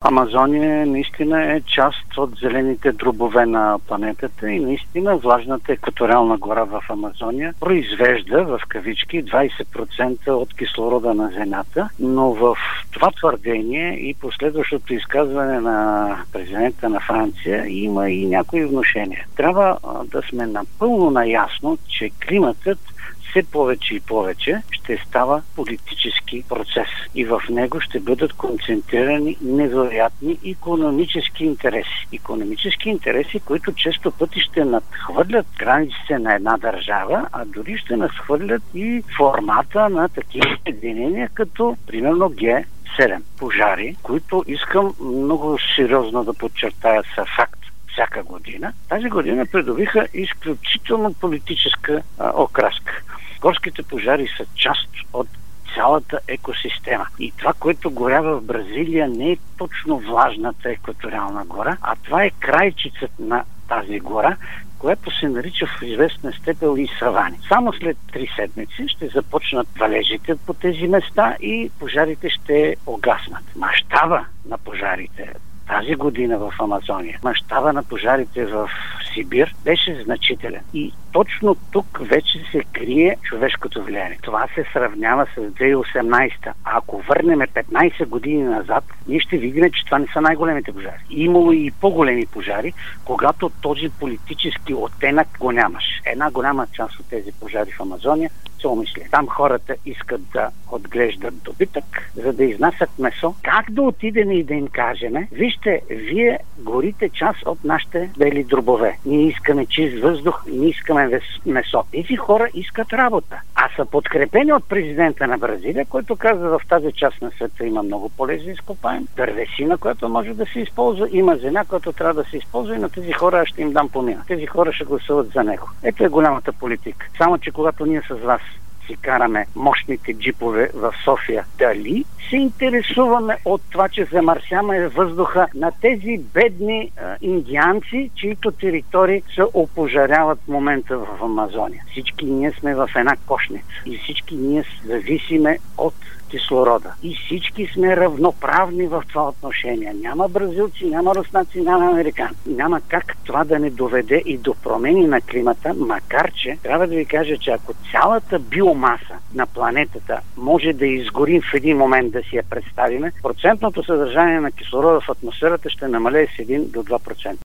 Амазония наистина е част от зелените дробове на планетата и наистина влажната екваториална гора в Амазония произвежда в кавички 20% от кислорода на Земята, но в това твърдение и последващото изказване на президента на Франция има и някои внушения. Трябва да сме напълно наясно, че климатът все повече и повече ще става политически процес и в него ще бъдат концентрирани невероятни икономически интереси. Икономически интереси, които често пъти ще надхвърлят границите на една държава, а дори ще надхвърлят и формата на такива единения, като примерно Г7 пожари, които искам много сериозно да подчертая са факт. Всяка година. Тази година придобиха изключително политическа окраска. Горските пожари са част от цялата екосистема. И това, което горява в Бразилия, не е точно влажната екваториална гора, а това е крайчицата на тази гора, която се нарича в известна степен и савани. Само след 3 седмици ще започнат валежите по тези места и пожарите ще огаснат. Мащаба на пожарите тази година в Амазония, мащаба на пожарите в Сибир беше значителен. И точно тук вече се крие човешкото влияние. Това се сравнява с 2018. А ако върнем 15 години назад, ние ще видим, че това не са най-големите пожари. Имало и по-големи пожари, когато този политически оттенък го нямаш. Една голяма част от тези пожари в Амазония се умисли. Там хората искат да отглеждат добитък, за да изнасят месо. Как да отидем и да им кажем: вижте, вие горите част от нашите бели дробове. Ние искаме чист въздух, ние искаме месо. Тези хора искат работа. А са подкрепени от президента на Бразилия, който казва: в тази част на света има много полезни изкопаеми, дървесина, която може да се използва, има земя, която трябва да се използва и на тези хора аз ще им дам помина. Тези хора ще гласуват за него. Ето е голямата политика. Само че когато ние с вас си караме мощните джипове в София, дали се интересуваме от това, че замърсяваме въздуха на тези бедни индианци, чието територии се опожаряват в момента в Амазония? Всички ние сме в една кошница и всички ние зависиме от кислорода. И всички сме равноправни в това отношение. Няма бразилци, няма руснаци, няма американци. Няма как това да не доведе и до промени на климата, макар че трябва да ви кажа, че ако цялата биомаса на планетата може да изгорим в един момент, да си я представиме, процентното съдържание на кислорода в атмосферата ще намалее с 1 до 2%.